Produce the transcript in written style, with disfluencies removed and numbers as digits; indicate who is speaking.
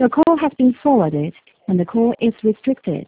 Speaker 1: The call has been forwarded and the call is restricted.